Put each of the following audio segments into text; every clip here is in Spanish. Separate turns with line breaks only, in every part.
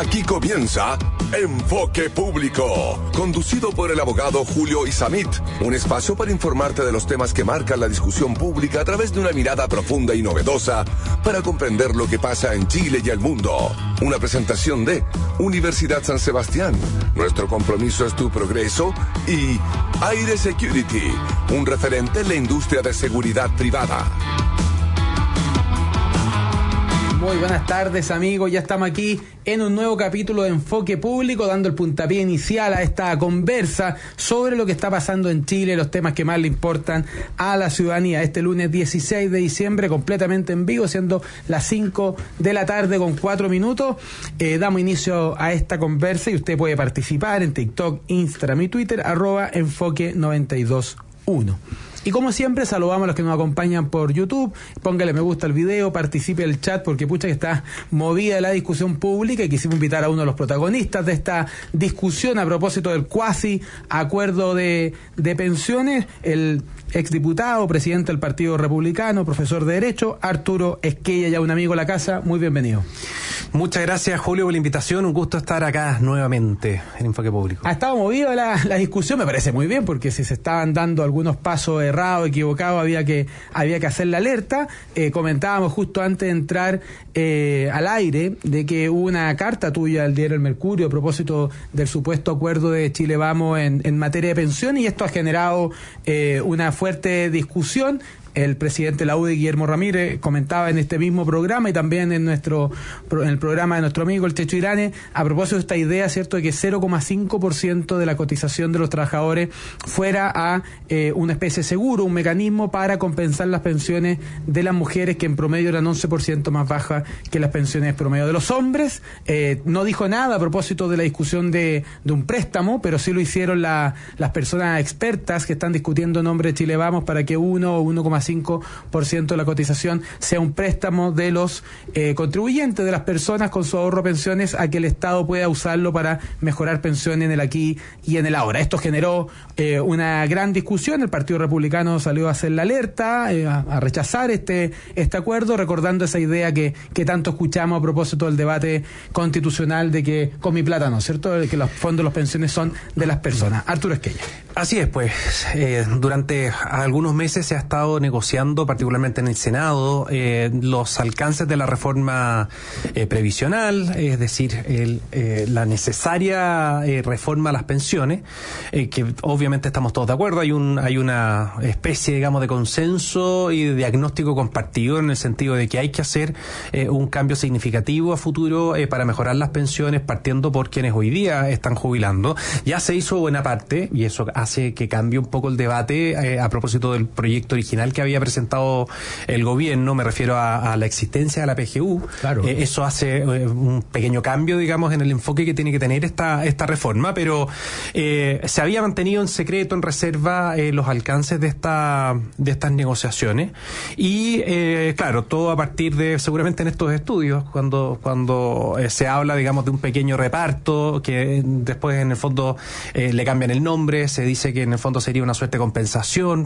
Aquí comienza Enfoque Público, conducido por el abogado Julio Isamit, un espacio para informarte de los temas que marcan la discusión pública a través de una mirada profunda y novedosa para comprender lo que pasa en Chile y el mundo. Una presentación de Universidad San Sebastián. Nuestro compromiso es tu progreso y Aire Security, un referente en la industria de seguridad privada.
Muy buenas tardes, amigos. Ya estamos aquí en un nuevo capítulo de Enfoque Público, dando el puntapié inicial a esta conversa sobre lo que está pasando en Chile, los temas que más le importan a la ciudadanía. Este lunes 16 de diciembre, completamente en vivo, siendo las 5 de la tarde con 4 minutos. Damos inicio a esta conversa y usted puede participar en TikTok, Instagram y Twitter, @enfoque921. Y como siempre, saludamos a los que nos acompañan por YouTube. Póngale me gusta al video, participe el chat, porque pucha que está movida la discusión pública y quisimos invitar a uno de los protagonistas de esta discusión a propósito del cuasi acuerdo de pensiones, el exdiputado, presidente del Partido Republicano, profesor de Derecho, Arturo Esquella, ya un amigo de la casa. Muy bienvenido.
Muchas gracias, Julio, por la invitación. Un gusto estar acá nuevamente en Enfoque Público.
Ha estado movida la discusión, me parece muy bien, porque si se estaban dando algunos pasos errados, equivocados, había que hacer la alerta. Comentábamos justo antes de entrar al aire de que hubo una carta tuya al diario El Mercurio a propósito del supuesto acuerdo de Chile Vamos en materia de pensiones, y esto ha generado una fuerte discusión. El presidente de la UDI, Guillermo Ramírez, comentaba en este mismo programa y también en el programa de nuestro amigo el Checho Irane, a propósito de esta idea, ¿cierto?, de que 0,5% de la cotización de los trabajadores fuera a una especie de seguro, un mecanismo para compensar las pensiones de las mujeres, que en promedio eran 11% más bajas que las pensiones promedio de los hombres. No dijo nada a propósito de la discusión de un préstamo, pero sí lo hicieron las personas expertas que están discutiendo en nombre de Chile Vamos para que 1,5% de la cotización sea un préstamo de los contribuyentes, de las personas con su ahorro pensiones, a que el Estado pueda usarlo para mejorar pensiones en el aquí y en el ahora. Esto generó una gran discusión. El Partido Republicano salió a hacer la alerta, a rechazar este acuerdo, recordando esa idea que tanto escuchamos a propósito del debate constitucional de que con mi plata no, ¿cierto?, de que los fondos de las pensiones son de las personas. Arturo Esquella.
Así es, pues, durante algunos meses se ha estado negociando, particularmente en el Senado, los alcances de la reforma previsional, es decir, la necesaria reforma a las pensiones, que obviamente estamos todos de acuerdo. Hay una especie, digamos, de consenso y de diagnóstico compartido, en el sentido de que hay que hacer un cambio significativo a futuro para mejorar las pensiones, partiendo por quienes hoy día están jubilando. Ya se hizo buena parte, y eso hace que cambie un poco el debate a propósito del proyecto original que había presentado el gobierno. Me refiero a la existencia de la PGU.
Claro.
Eso hace un pequeño cambio, digamos, en el enfoque que tiene que tener esta reforma, pero se había mantenido en secreto, en reserva, los alcances de estas negociaciones, y claro, todo a partir de, seguramente en estos estudios, cuando se habla, digamos, de un pequeño reparto, que después en el fondo le cambian el nombre, se dice que en el fondo sería una suerte de compensación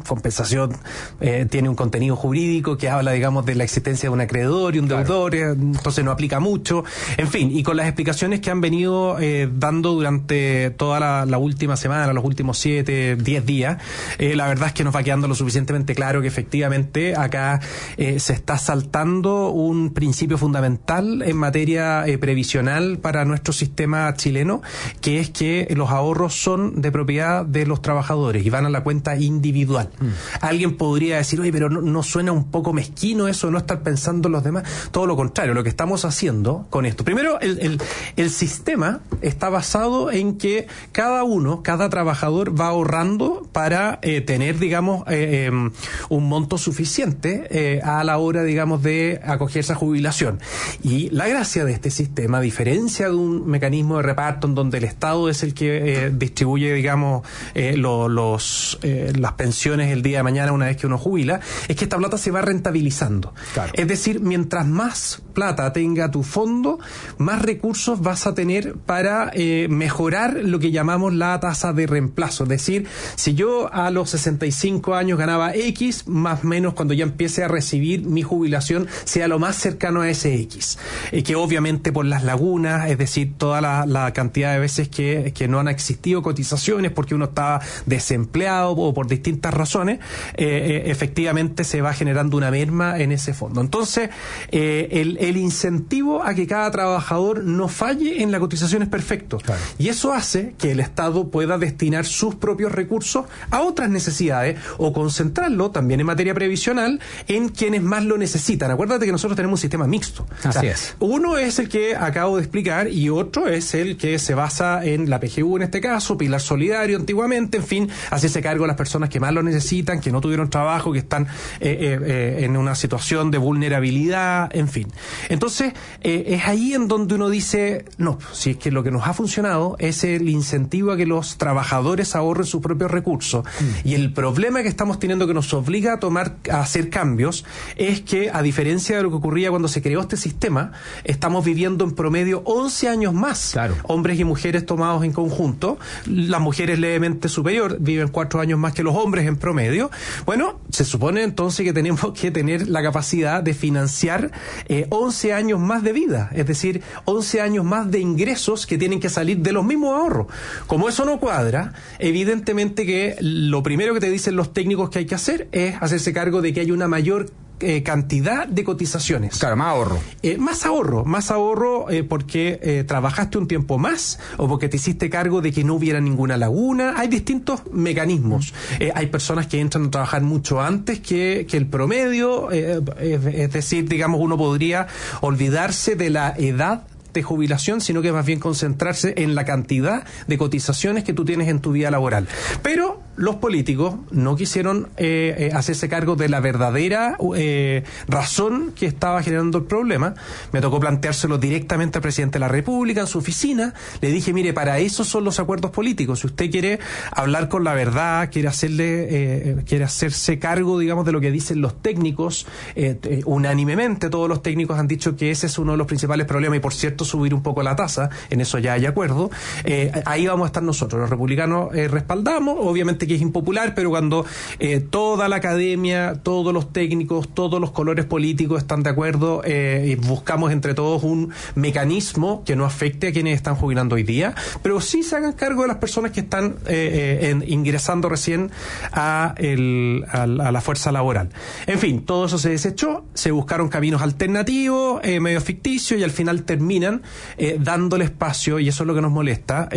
tiene un contenido jurídico que habla, digamos, de la existencia de un acreedor y un deudor, entonces no aplica mucho, en fin, y con las explicaciones que han venido dando durante toda la última semana, los últimos 7, 10 días, la verdad es que nos va quedando lo suficientemente claro que efectivamente acá se está saltando un principio fundamental en materia previsional para nuestro sistema chileno, que es que los ahorros son de propiedad de los trabajadores y van a la cuenta individual. Alguien podría decir, oye, pero no suena un poco mezquino eso, no estar pensando en los demás. Todo lo contrario, lo que estamos haciendo con esto. Primero, el sistema está basado en que cada trabajador va ahorrando para tener, digamos, un monto suficiente a la hora, digamos, de acogerse a jubilación. Y la gracia de este sistema, a diferencia de un mecanismo de reparto en donde el Estado es el que distribuye, digamos, las pensiones el día de mañana una vez que uno jubila, jubila, es que esta plata se va rentabilizando.
Claro.
Es decir, mientras más plata tenga tu fondo, más recursos vas a tener para mejorar lo que llamamos la tasa de reemplazo. Es decir, si yo a los 65 años ganaba X, más o menos cuando ya empiece a recibir mi jubilación sea lo más cercano a ese X. Que obviamente por las lagunas, es decir, toda la cantidad de veces que no han existido cotizaciones porque uno estaba desempleado o por distintas razones, efectivamente se va generando una merma en ese fondo. Entonces, el incentivo a que cada trabajador no falle en la cotización es perfecto. Claro. Y eso hace que el Estado pueda destinar sus propios recursos a otras necesidades o concentrarlo también en materia previsional en quienes más lo necesitan. Acuérdate que nosotros tenemos un sistema mixto.
Así es.
Uno es el que acabo de explicar y otro es el que se basa en la PGU en este caso, Pilar Solidario antiguamente, en fin, hacerse cargo de las personas que más lo necesitan, que no tuvieron trabajo, que están en una situación de vulnerabilidad, en fin. Entonces, es ahí en donde uno dice, no, si es que lo que nos ha funcionado es el incentivo a que los trabajadores ahorren sus propios recursos. Y el problema que estamos teniendo que nos obliga a hacer cambios es que, a diferencia de lo que ocurría cuando se creó este sistema, estamos viviendo en promedio 11 años más. Claro. Hombres y mujeres tomados en conjunto. Las mujeres levemente superior viven 4 años más que los hombres en promedio. Bueno, se supone entonces que tenemos que tener la capacidad de financiar 11 años más de vida, es decir, 11 años más de ingresos que tienen que salir de los mismos ahorros. Como eso no cuadra, evidentemente que lo primero que te dicen los técnicos que hay que hacer es hacerse cargo de que hay una mayor cantidad de cotizaciones.
Claro, más ahorro.
Más ahorro porque trabajaste un tiempo más o porque te hiciste cargo de que no hubiera ninguna laguna. Hay distintos mecanismos. Hay personas que entran a trabajar mucho antes que el promedio, es decir, digamos, uno podría olvidarse de la edad de jubilación, sino que más bien concentrarse en la cantidad de cotizaciones que tú tienes en tu vida laboral. Pero los políticos no quisieron hacerse cargo de la verdadera razón que estaba generando el problema. Me tocó planteárselo directamente al presidente de la República en su oficina. Le dije, mire, para eso son los acuerdos políticos. Si usted quiere hablar con la verdad, quiere hacerse cargo, digamos, de lo que dicen los técnicos, unánimemente todos los técnicos han dicho que ese es uno de los principales problemas, y por cierto subir un poco la tasa, en eso ya hay acuerdo. Ahí vamos a estar nosotros, los republicanos respaldamos, obviamente que es impopular, pero cuando toda la academia, todos los técnicos, todos los colores políticos están de acuerdo, y buscamos entre todos un mecanismo que no afecte a quienes están jubilando hoy día, pero sí se hagan cargo de las personas que están ingresando recién a la fuerza laboral. En fin, todo eso se desechó, se buscaron caminos alternativos, medio ficticios, y al final terminan dándole espacio, y eso es lo que nos molesta,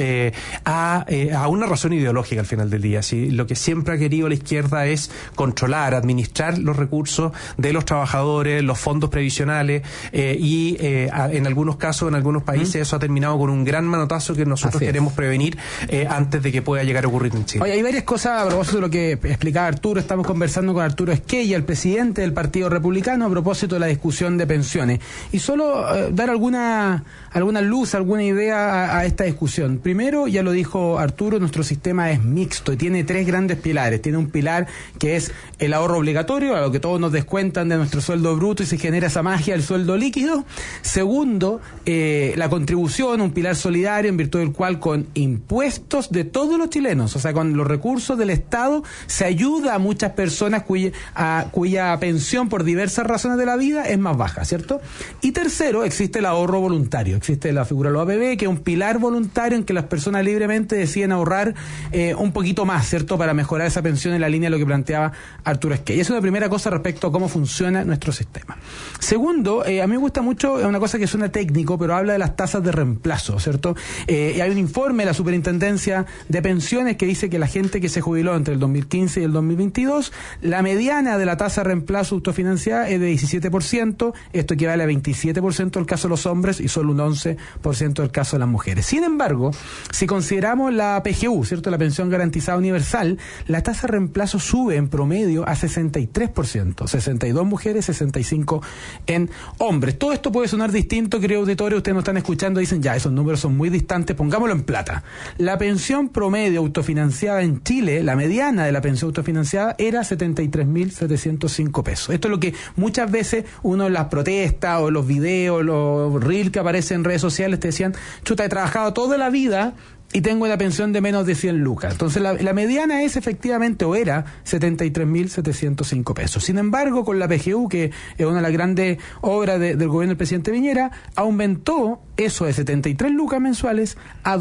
a una razón ideológica al final del día. ¿Sí? Lo que siempre ha querido la izquierda es controlar, administrar los recursos de los trabajadores, los fondos previsionales, y en algunos casos, en algunos países, eso ha terminado con un gran manotazo que nosotros queremos prevenir antes de que pueda llegar a ocurrir en Chile.
Oye, hay varias cosas a propósito de lo que explicaba Arturo. Estamos conversando con Arturo Esquella, el presidente del Partido Republicano, a propósito de la discusión de pensiones. Y solo dar alguna luz, alguna idea a esta discusión. Primero, ya lo dijo Arturo, nuestro sistema es mixto y tiene 3 grandes pilares. Tiene un pilar que es el ahorro obligatorio, a lo que todos nos descuentan de nuestro sueldo bruto y se genera esa magia del sueldo líquido. Segundo, la contribución, un pilar solidario en virtud del cual con impuestos de todos los chilenos, o sea, con los recursos del Estado, se ayuda a muchas personas cuya pensión por diversas razones de la vida es más baja, ¿cierto? Y tercero, existe el ahorro voluntario. Existe la figura de los APB, que es un pilar voluntario en que las personas libremente deciden ahorrar un poquito más, ¿cierto?, para mejorar esa pensión en la línea de lo que planteaba Arturo Esquella. Es una primera cosa respecto a cómo funciona nuestro sistema. Segundo, a mí me gusta mucho, es una cosa que suena técnico, pero habla de las tasas de reemplazo, ¿cierto? Y hay un informe de la Superintendencia de Pensiones que dice que la gente que se jubiló entre el 2015 y el 2022, la mediana de la tasa de reemplazo autofinanciada es de 17%, esto equivale a 27% del caso de los hombres y solo un 11% del caso de las mujeres. Sin embargo, si consideramos la PGU, ¿cierto?, la pensión garantizada universal, universal, la tasa de reemplazo sube en promedio a 63%, 62 mujeres, 65 en hombres. Todo esto puede sonar distinto, querido auditorio, ustedes nos están escuchando, dicen ya, esos números son muy distantes, pongámoslo en plata. La pensión promedio autofinanciada en Chile, la mediana de la pensión autofinanciada era 73.705 pesos. Esto es lo que muchas veces uno en las protestas o los videos, los reels que aparecen en redes sociales te decían, chuta, he trabajado toda la vida y tengo una pensión de menos de 100 lucas. Entonces la mediana es efectivamente, o era, 73.705 pesos. Sin embargo, con la PGU, que es una de las grandes obras del gobierno del presidente Piñera, aumentó eso de 73 lucas mensuales a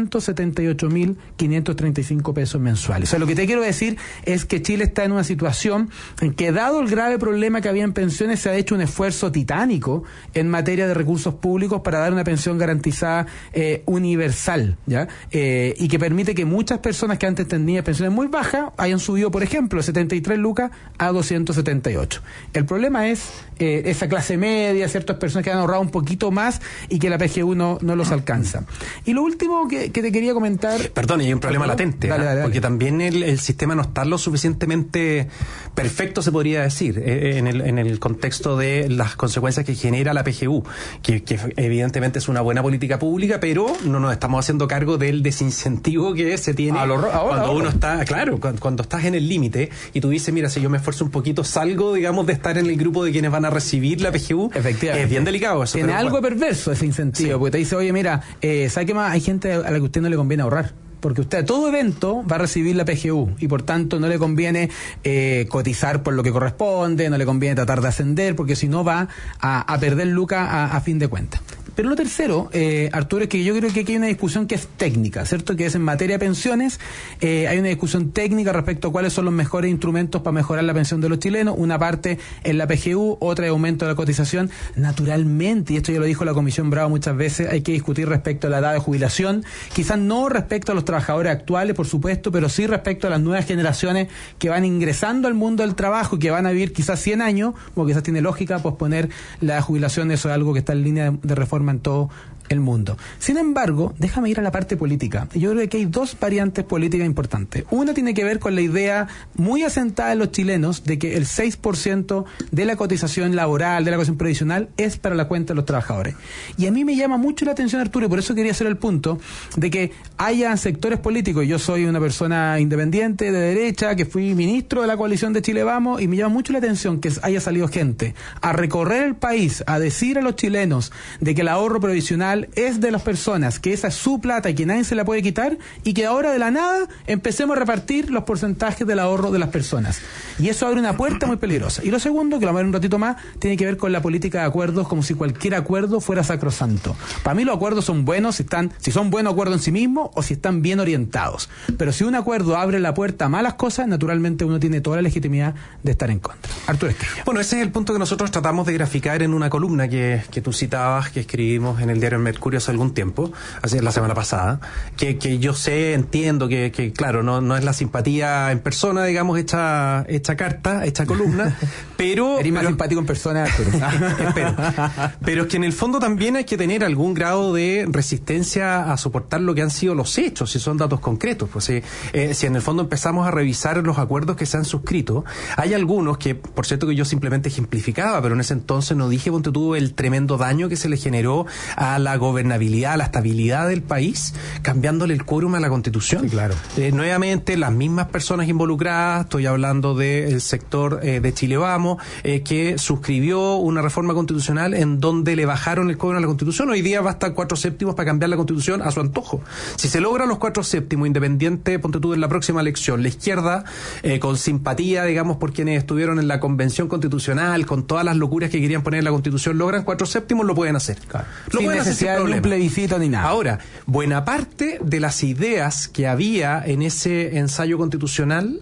278.535 pesos mensuales. O sea, lo que te quiero decir es que Chile está en una situación en que, dado el grave problema que había en pensiones, se ha hecho un esfuerzo titánico en materia de recursos públicos para dar una pensión garantizada universal, ¿ya? Y que permite que muchas personas que antes tenían pensiones muy bajas hayan subido, por ejemplo, de 73 lucas a 278. El problema es esa clase media, ciertas personas que han ahorrado un poquito más y que la PGU no los alcanza. Y lo último que te quería comentar...
Perdón, y hay un problema latente,
dale.
Porque también el sistema no está lo suficientemente perfecto, se podría decir, en el contexto de las consecuencias que genera la PGU, que evidentemente es una buena política pública, pero no nos estamos haciendo cargo del desincentivo que se tiene cuando uno está, claro, cuando estás en el límite y tú dices, mira, si yo me esfuerzo un poquito, salgo, digamos, de estar en el grupo de quienes van a recibir la PGU.
Efectivamente.
Es bien delicado eso.
Tiene algo perverso ese incentivo, sí. Porque te dice, oye, mira, ¿sabe qué más? Hay gente a la que a usted no le conviene ahorrar. Porque usted a todo evento va a recibir la PGU y por tanto no le conviene cotizar por lo que corresponde, no le conviene tratar de ascender, porque si no va a perder lucas a fin de cuentas. Pero lo tercero, Arturo, es que yo creo que aquí hay una discusión que es técnica, ¿cierto? Que es en materia de pensiones, hay una discusión técnica respecto a cuáles son los mejores instrumentos para mejorar la pensión de los chilenos. Una parte es la PGU, otra es aumento de la cotización. Naturalmente, y esto ya lo dijo la Comisión Bravo muchas veces, hay que discutir respecto a la edad de jubilación, quizás no respecto a los trabajadores actuales, por supuesto, pero sí respecto a las nuevas generaciones que van ingresando al mundo del trabajo, que van a vivir quizás 100 años, o quizás tiene lógica posponer la jubilación. Eso es algo que está en línea de reforma en todo el mundo. Sin embargo, déjame ir a la parte política. Yo creo que hay dos variantes políticas importantes. Una tiene que ver con la idea muy asentada en los chilenos de que el 6% de la cotización laboral, de la cotización previsional, es para la cuenta de los trabajadores. Y a mí me llama mucho la atención, Arturo, y por eso quería hacer el punto de que haya sectores políticos. Yo soy una persona independiente de derecha, que fui ministro de la coalición de Chile Vamos, y me llama mucho la atención que haya salido gente a recorrer el país, a decir a los chilenos de que el ahorro previsional es de las personas, que esa es su plata y que nadie se la puede quitar, y que ahora de la nada empecemos a repartir los porcentajes del ahorro de las personas. Y eso abre una puerta muy peligrosa. Y lo segundo, que lo vamos a ver un ratito más, tiene que ver con la política de acuerdos, como si cualquier acuerdo fuera sacrosanto. Para mí los acuerdos son buenos si son buenos acuerdos en sí mismos o si están bien orientados. Pero si un acuerdo abre la puerta a malas cosas, naturalmente uno tiene toda la legitimidad de estar en contra. Arturo Esquella.
Bueno, ese es el punto que nosotros tratamos de graficar en una columna que tú citabas, que escribimos en el diario Mercurio hace algún tiempo, la semana pasada, que yo entiendo que claro, no es la simpatía en persona, digamos, hecha carta, hecha columna, pero...
Eres más simpático en persona,
espero. Pero es que en el fondo también hay que tener algún grado de resistencia a soportar lo que han sido los hechos, si son datos concretos. Pues si en el fondo empezamos a revisar los acuerdos que se han suscrito, hay algunos que, por cierto, que yo simplemente ejemplificaba, pero en ese entonces no dije, ponte tú, el tremendo daño que se le generó a la gobernabilidad, a la estabilidad del país, cambiándole el quórum a la Constitución.
Sí, claro.
Nuevamente, las mismas personas involucradas, estoy hablando del sector de Chile Vamos, que suscribió una reforma constitucional en donde le bajaron el quórum a la Constitución. Hoy día basta 4/7 para cambiar la Constitución a su antojo. Si se logran los 4/7, independiente, ponte tú, en la próxima elección, la izquierda, con simpatía, digamos, por quienes estuvieron en la Convención Constitucional, con todas las locuras que querían poner en la Constitución, logran 4/7, lo pueden hacer. Claro. Lo
sin
pueden hacer sin
necesidad de un plebiscito ni nada.
Ahora, buena parte de las ideas que había en ese ensayo constitucional,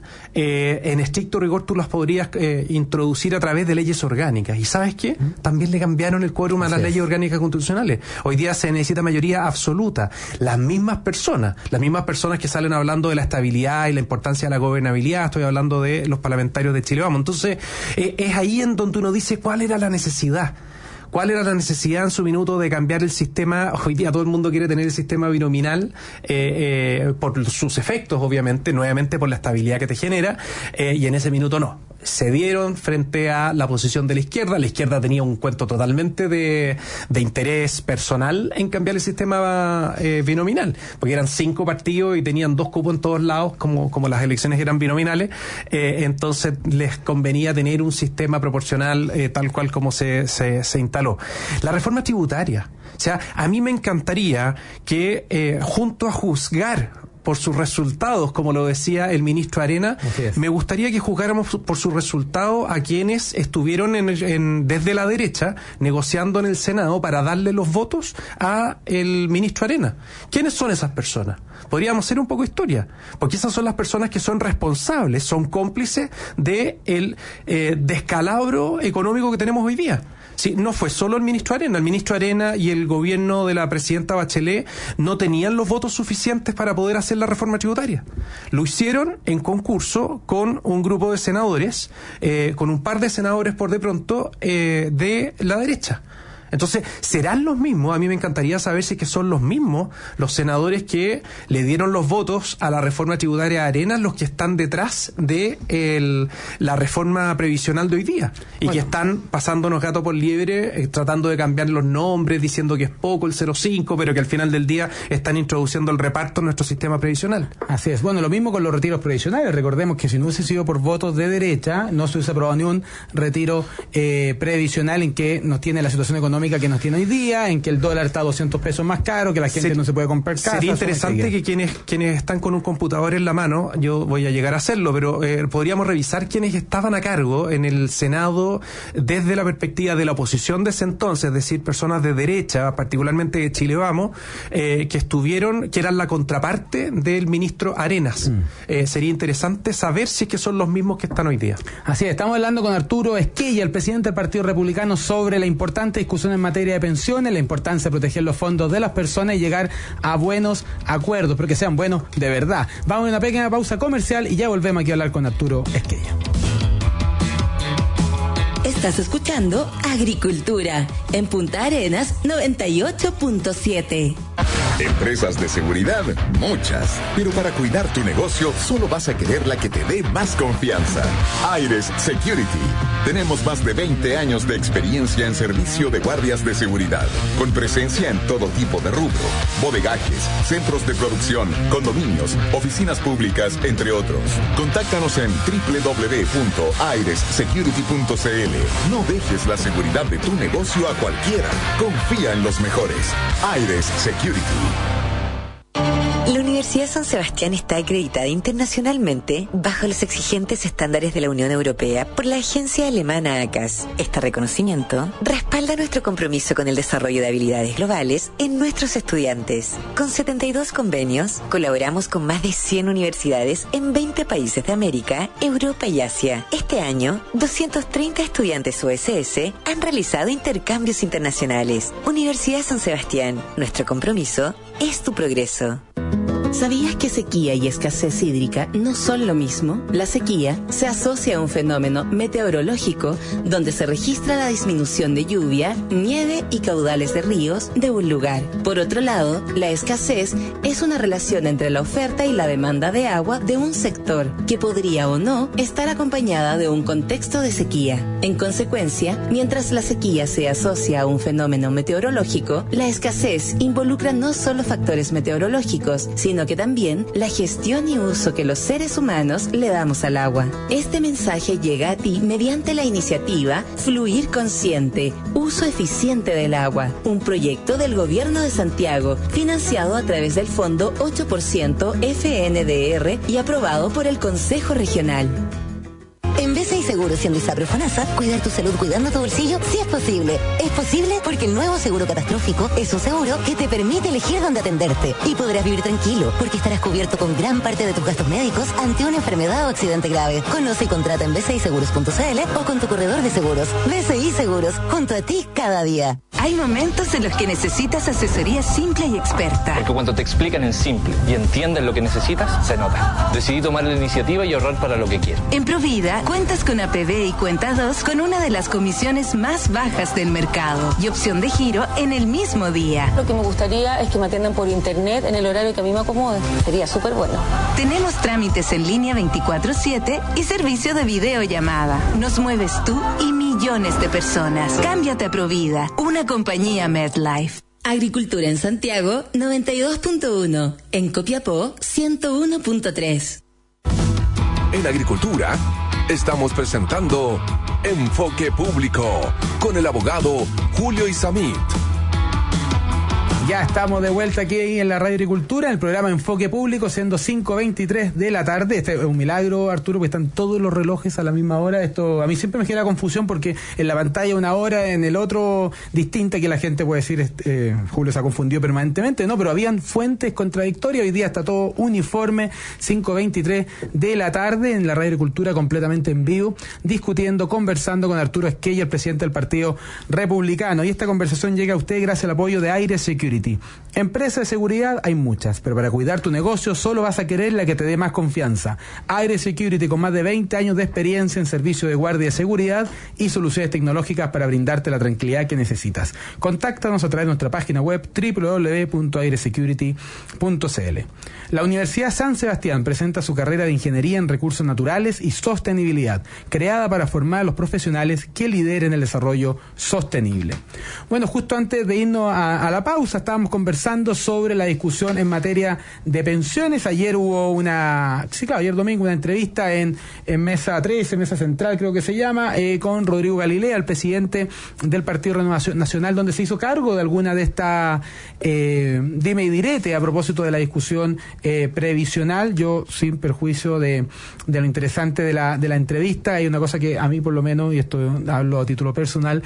en estricto rigor tú las podrías introducir a través de leyes orgánicas. ¿Y sabes qué? También le cambiaron el quórum a las leyes orgánicas constitucionales. Hoy día se necesita mayoría absoluta. Las mismas personas que salen hablando de la estabilidad y la importancia de la gobernabilidad, estoy hablando de los parlamentarios de Chile Vamos. Entonces, es ahí en donde uno dice cuál era la necesidad. cuál era la necesidad en su minuto de cambiar el sistema. Hoy día todo el mundo quiere tener el sistema binominal por sus efectos, obviamente, nuevamente por la estabilidad que te genera, y en ese minuto no. Cedieron frente a la posición de la izquierda. La izquierda tenía un cuento totalmente de interés personal en cambiar el sistema binominal, porque eran 5 partidos y tenían 2 cupos en todos lados, como las elecciones eran binominales, entonces les convenía tener un sistema proporcional tal cual como se instaló. La reforma tributaria, o sea, a mí me encantaría que junto a juzgar por sus resultados, como lo decía el ministro Arenas, me gustaría que juzgáramos por sus resultados a quienes estuvieron desde la derecha negociando en el Senado para darle los votos a el ministro Arenas. ¿Quiénes son esas personas? Podríamos hacer un poco de historia, porque esas son las personas que son responsables, son cómplices del descalabro económico que tenemos hoy día. Sí, no fue solo el ministro Arenas y el gobierno de la presidenta Bachelet no tenían los votos suficientes para poder hacer la reforma tributaria. Lo hicieron en concurso con un grupo de senadores, con un par de senadores por de pronto, de la derecha. Entonces, ¿serán los mismos? A mí me encantaría saber si es que son los mismos los senadores que le dieron los votos a la reforma tributaria de Arenas, los que están detrás de la reforma previsional de hoy día, y que están pasándonos gato por liebre, tratando de cambiar los nombres, diciendo que es poco el 0,5, pero que al final del día están introduciendo el reparto en nuestro sistema previsional.
Así es. Bueno, lo mismo con los retiros previsionales. Recordemos que si no hubiese sido por votos de derecha, no se hubiese aprobado ni un retiro previsional en que nos tiene la situación económica que nos tiene hoy día, en que el dólar está a 200 pesos más caro, que la gente no se puede comprar casa.
Sería interesante que quienes están con un computador en la mano, yo voy a llegar a hacerlo, pero podríamos revisar quienes estaban a cargo en el Senado desde la perspectiva de la oposición de ese entonces, es decir, personas de derecha, particularmente de Chile Vamos, que eran la contraparte del ministro Arenas. Sería interesante saber si es que son los mismos que están hoy día.
Así es, estamos hablando con Arturo Esquella, el presidente del Partido Republicano, sobre la importante discusión en materia de pensiones, la importancia de proteger los fondos de las personas y llegar a buenos acuerdos, pero que sean buenos de verdad. Vamos a una pequeña pausa comercial y ya volvemos aquí a hablar con Arturo Esquella.
Estás escuchando Agricultura en Punta Arenas 98.7.
Empresas de seguridad, muchas. Pero para cuidar tu negocio, solo vas a querer la que te dé más confianza. Aires Security. Tenemos más de 20 años de experiencia en servicio de guardias de seguridad, con presencia en todo tipo de rubro: bodegajes, centros de producción, condominios, oficinas públicas, entre otros. Contáctanos en www.airessecurity.cl. No dejes la seguridad de tu negocio a cualquiera. Confía en los mejores. Aires Security.
La Universidad San Sebastián está acreditada internacionalmente bajo los exigentes estándares de la Unión Europea por la agencia alemana ACAS. Este reconocimiento respalda nuestro compromiso con el desarrollo de habilidades globales en nuestros estudiantes. Con 72 convenios, colaboramos con más de 100 universidades en 20 países de América, Europa y Asia. Este año, 230 estudiantes USS han realizado intercambios internacionales. Universidad San Sebastián, nuestro compromiso es tu progreso.
¿Sabías que sequía y escasez hídrica no son lo mismo? La sequía se asocia a un fenómeno meteorológico donde se registra la disminución de lluvia, nieve y caudales de ríos de un lugar. Por otro lado, la escasez es una relación entre la oferta y la demanda de agua de un sector, que podría o no estar acompañada de un contexto de sequía. En consecuencia, mientras la sequía se asocia a un fenómeno meteorológico, la escasez involucra no solo factores meteorológicos, sino que también la gestión y uso que los seres humanos le damos al agua. Este mensaje llega a ti mediante la iniciativa Fluir Consciente, Uso Eficiente del Agua, un proyecto del Gobierno de Santiago, financiado a través del Fondo 8% FNDR y aprobado por el Consejo Regional.
En BCI Seguros y en Lisapro Fonasa, cuidar tu salud cuidando tu bolsillo sí es posible. Es posible porque el nuevo seguro catastrófico es un seguro que te permite elegir dónde atenderte. Y podrás vivir tranquilo porque estarás cubierto con gran parte de tus gastos médicos ante una enfermedad o accidente grave. Conoce y contrata en bciseguros.cl o con tu corredor de seguros. BCI Seguros, junto a ti cada día.
Hay momentos en los que necesitas asesoría simple y experta.
Porque cuando te explican en simple y entienden lo que necesitas, se nota. Decidí tomar la iniciativa y ahorrar para lo que quiero.
En Provida cuentas con APB y Cuenta 2 con una de las comisiones más bajas del mercado y opción de giro en el mismo día.
Lo que me gustaría es que me atiendan por internet en el horario que a mí me acomode. Sería súper bueno.
Tenemos trámites en línea 24/7 y servicio de videollamada. Nos mueves tú y millones de personas. Cámbiate a Provida, una compañía MedLife.
Agricultura en Santiago 92.1, en Copiapó 101.3.
En Agricultura estamos presentando Enfoque Público con el abogado Julio Isamit.
Ya estamos de vuelta aquí en la Radio Agricultura, en el programa Enfoque Público, siendo 5:23 de la tarde. Este es un milagro, Arturo, porque están todos los relojes a la misma hora. Esto a mí siempre me genera confusión porque en la pantalla una hora, en el otro distinta, que la gente puede decir, Julio se ha confundido permanentemente, ¿no? Pero habían fuentes contradictorias. Hoy día está todo uniforme, 5:23 de la tarde en la Radio Agricultura, completamente en vivo, discutiendo, conversando con Arturo Esquella, el presidente del Partido Republicano. Y esta conversación llega a usted gracias al apoyo de Aire Security. Empresas de seguridad hay muchas, pero para cuidar tu negocio solo vas a querer la que te dé más confianza. Aire Security, con más de 20 años de experiencia en servicio de guardia de seguridad y soluciones tecnológicas para brindarte la tranquilidad que necesitas. Contáctanos a través de nuestra página web www.airesecurity.cl. La Universidad San Sebastián presenta su carrera de Ingeniería en Recursos Naturales y Sostenibilidad, creada para formar a los profesionales que lideren el desarrollo sostenible. Bueno, justo antes de irnos a la pausa, estábamos conversando sobre la discusión en materia de pensiones. Ayer hubo ayer domingo, una entrevista en Mesa 13, Mesa Central creo que se llama, con Rodrigo Galilea, el presidente del Partido Renovación Nacional, donde se hizo cargo de alguna de estas dime y direte a propósito de la discusión previsional. Yo, sin perjuicio de lo interesante de la entrevista, hay una cosa que a mí por lo menos, y esto hablo a título personal,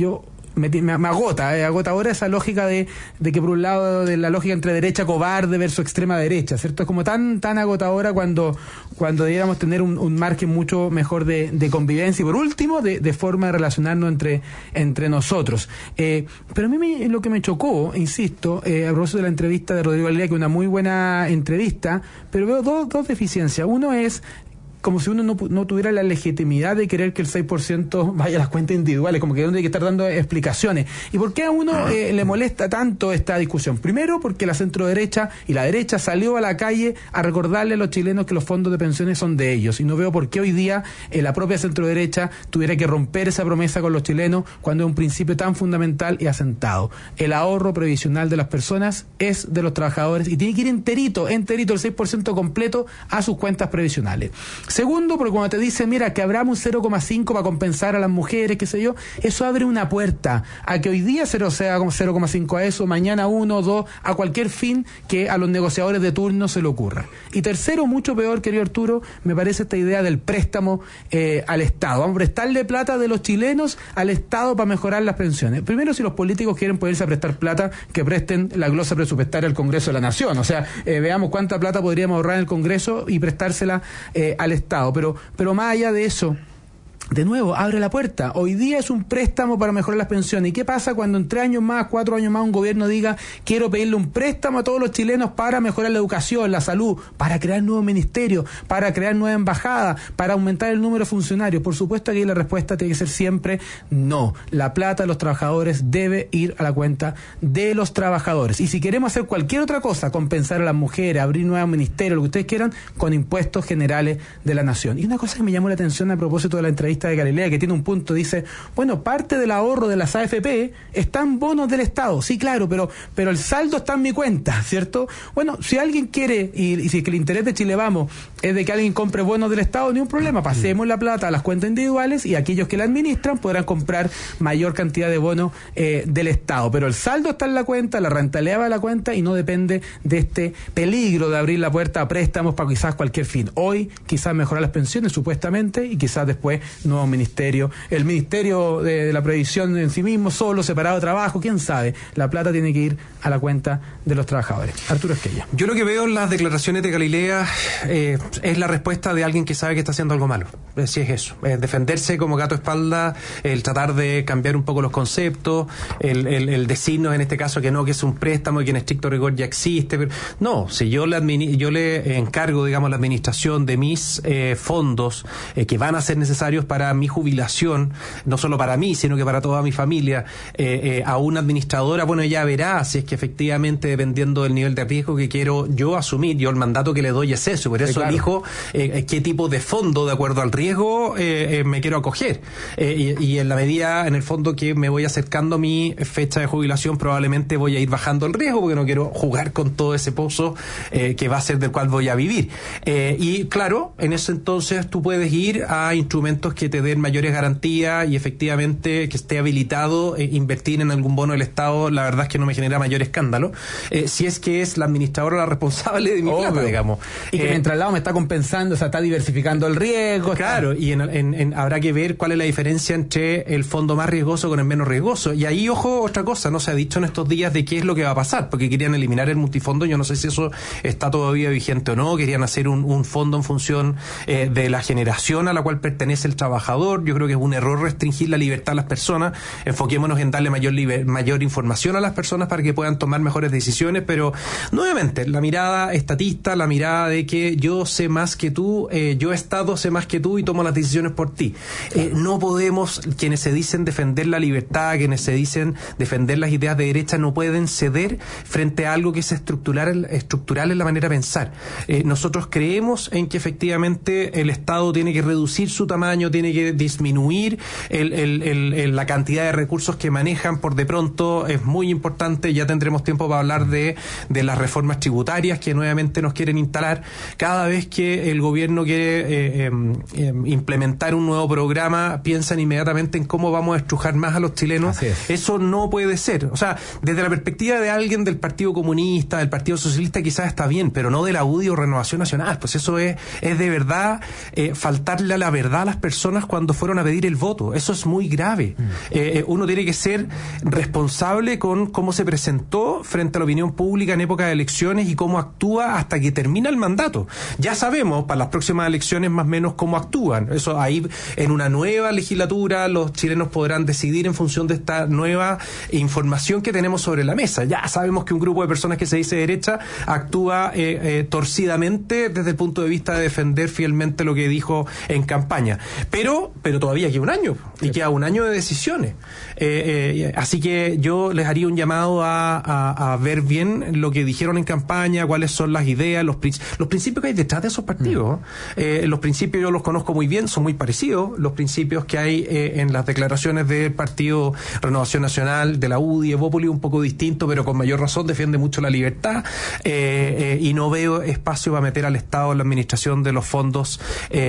me agota ahora esa lógica de que por un lado de la lógica entre derecha cobarde versus extrema derecha, ¿cierto? Es como tan agotadora cuando debiéramos tener un margen mucho mejor de convivencia y por último de forma de relacionarnos entre nosotros. Pero a mí lo que me chocó, insisto, a propósito de la entrevista de Rodrigo Galilea, que es una muy buena entrevista, pero veo dos deficiencias. Uno es como si uno no tuviera la legitimidad de querer que el 6% vaya a las cuentas individuales, como que uno tiene que estar dando explicaciones. ¿Y por qué a uno le molesta tanto esta discusión? Primero, porque la centroderecha y la derecha salió a la calle a recordarle a los chilenos que los fondos de pensiones son de ellos, y no veo por qué hoy día la propia centroderecha tuviera que romper esa promesa con los chilenos cuando es un principio tan fundamental y asentado. El ahorro previsional de las personas es de los trabajadores y tiene que ir enterito, el 6% completo a sus cuentas previsionales. Segundo, porque cuando te dicen, mira, que habrá un 0,5 para compensar a las mujeres, qué sé yo, eso abre una puerta a que hoy día sea 0,5 a eso, mañana 1 o 2, a cualquier fin que a los negociadores de turno se le ocurra. Y tercero, mucho peor, querido Arturo, me parece esta idea del préstamo al Estado. Vamos a prestarle plata de los chilenos al Estado para mejorar las pensiones. Primero, si los políticos quieren ponerse a prestar plata, que presten la glosa presupuestaria al Congreso de la Nación. O sea, veamos cuánta plata podríamos ahorrar en el Congreso y prestársela al Estado. Pero más allá de eso, de nuevo, abre la puerta. Hoy día es un préstamo para mejorar las pensiones. ¿Y qué pasa cuando en 3 años más, 4 años más, un gobierno diga, quiero pedirle un préstamo a todos los chilenos para mejorar la educación, la salud, para crear nuevos ministerios, para crear nuevas embajadas, para aumentar el número de funcionarios? Por supuesto que la respuesta tiene que ser siempre no. La plata de los trabajadores debe ir a la cuenta de los trabajadores. Y si queremos hacer cualquier otra cosa, compensar a las mujeres, abrir nuevos ministerios, lo que ustedes quieran, con impuestos generales de la nación. Y una cosa que me llamó la atención a propósito de la entrevista de Galilea, que tiene un punto, dice, bueno, parte del ahorro de las AFP están bonos del Estado. Sí, claro, pero el saldo está en mi cuenta, ¿cierto? Bueno, si alguien quiere, y si es que el interés de Chile Vamos es de que alguien compre bonos del Estado, ni un problema, pasemos la plata a las cuentas individuales y aquellos que la administran podrán comprar mayor cantidad de bonos del Estado. Pero el saldo está en la cuenta, la rentabilidad va a la cuenta y no depende de este peligro de abrir la puerta a préstamos para quizás cualquier fin. Hoy, quizás mejorar las pensiones, supuestamente, y quizás después nuevo ministerio, el Ministerio de la Previsión en sí mismo, solo, separado de trabajo, quién sabe. La plata tiene que ir a la cuenta de los trabajadores. Arturo Esquella.
Yo lo que veo en las declaraciones de Galilea es la respuesta de alguien que sabe que está haciendo algo malo. Si es eso, defenderse como gato a espalda, el tratar de cambiar un poco los conceptos, el decirnos en este caso que es un préstamo y que en estricto rigor ya existe. Pero, no, si yo le encargo, digamos, la administración de mis fondos que van a ser necesarios para mi jubilación, no solo para mí, sino que para toda mi familia, a una administradora, bueno, ella verá si es que efectivamente, dependiendo del nivel de riesgo que quiero yo asumir, yo el mandato que le doy es eso, por eso elijo qué tipo de fondo, de acuerdo al riesgo, me quiero acoger. Y en la medida, en el fondo, que me voy acercando a mi fecha de jubilación, probablemente voy a ir bajando el riesgo, porque no quiero jugar con todo ese pozo que va a ser del cual voy a vivir. Y claro, en ese entonces tú puedes ir a instrumentos que te den mayores garantías y efectivamente que esté habilitado invertir en algún bono del Estado. La verdad es que no me genera mayor escándalo, si es que es la administradora la responsable de mi plata, digamos.
Y que mientras al lado me está compensando, o sea, está diversificando el riesgo.
Claro, y habrá que ver cuál es la diferencia entre el fondo más riesgoso con el menos riesgoso. Y ahí, ojo, otra cosa, no se ha dicho en estos días de qué es lo que va a pasar, porque querían eliminar el multifondo. Yo no sé si eso está todavía vigente o no. Querían hacer un fondo en función de la generación a la cual pertenece el trabajador. Yo creo que es un error restringir la libertad a las personas. Enfoquémonos en darle mayor información a las personas para que puedan tomar mejores decisiones, pero nuevamente la mirada estatista, la mirada de que yo sé más que tú, yo Estado sé más que tú y tomo las decisiones por ti. No podemos, quienes se dicen defender la libertad, quienes se dicen defender las ideas de derecha, no pueden ceder frente a algo que es estructural en la manera de pensar. Nosotros creemos en que efectivamente el Estado tiene que reducir su tamaño, tiene que disminuir la cantidad de recursos que manejan. Por de pronto es muy importante, ya tendremos tiempo para hablar de las reformas tributarias que nuevamente nos quieren instalar. Cada vez que el gobierno quiere implementar un nuevo programa, piensan inmediatamente en cómo vamos a estrujar más a los chilenos. Eso no puede ser. O sea, desde la perspectiva de alguien del Partido Comunista, del Partido Socialista, quizás está bien, pero no de la UDI o Renovación Nacional. Pues eso es de verdad faltarle a la verdad a las personas cuando fueron a pedir el voto. Eso es muy grave. Uno tiene que ser responsable con cómo se presentó frente a la opinión pública en época de elecciones y cómo actúa hasta que termina el mandato. Ya sabemos para las próximas elecciones más o menos cómo actúan. Eso ahí, en una nueva legislatura, los chilenos podrán decidir en función de esta nueva información que tenemos sobre la mesa. Ya sabemos que un grupo de personas que se dice derecha actúa torcidamente desde el punto de vista de defender fielmente lo que dijo en campaña. Pero todavía queda un año, y queda un año de decisiones. Así que yo les haría un llamado a ver bien lo que dijeron en campaña, cuáles son las ideas, los principios que hay detrás de esos partidos. Los principios yo los conozco muy bien, son muy parecidos. Los principios que hay en las declaraciones del Partido Renovación Nacional, de la UDI, Evópoli, un poco distinto, pero con mayor razón defiende mucho la libertad, y no veo espacio para meter al Estado en la administración de los fondos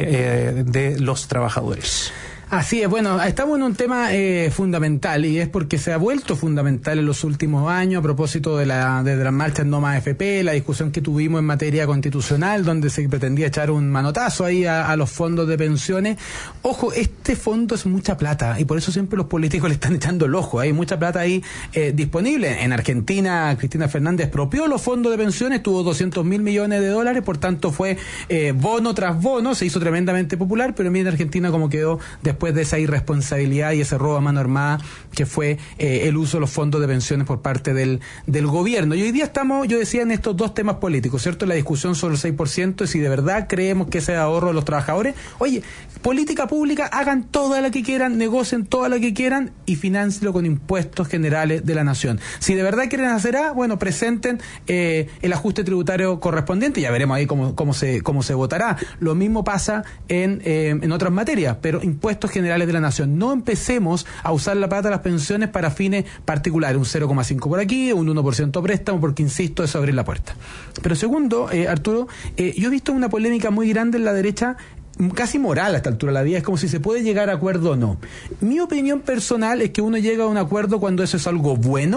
de los trabajadores.
Así es, bueno, estamos en un tema fundamental, y es porque se ha vuelto fundamental en los últimos años a propósito de las marchas No Más AFP, la discusión que tuvimos en materia constitucional, donde se pretendía echar un manotazo ahí a los fondos de pensiones. Ojo, este fondo es mucha plata, y por eso siempre los políticos le están echando el ojo. Hay mucha plata ahí disponible. En Argentina, Cristina Fernández expropió los fondos de pensiones, tuvo 200.000 millones de dólares, por tanto fue bono tras bono, se hizo tremendamente popular, pero mira en Argentina cómo quedó después de esa irresponsabilidad y ese robo a mano armada que fue el uso de los fondos de pensiones por parte del gobierno. Y hoy día estamos, yo decía, en estos dos temas políticos, ¿cierto? La discusión sobre el 6%, y si de verdad creemos que ese ahorro de los trabajadores, oye, política pública, hagan toda la que quieran, negocien toda la que quieran y financienlo con impuestos generales de la nación. Si de verdad quieren hacer bueno, presenten el ajuste tributario correspondiente, ya veremos ahí cómo se votará. Lo mismo pasa en otras materias, pero impuestos generales de la nación. No empecemos a usar la plata de las pensiones para fines particulares, un 0,5 por aquí, un 1% préstamo, porque insisto, eso abrir la puerta. Pero segundo, Arturo, yo he visto una polémica muy grande en la derecha, casi moral a esta altura de la vida, es como si se puede llegar a acuerdo o no. Mi opinión personal es que uno llega a un acuerdo cuando eso es algo bueno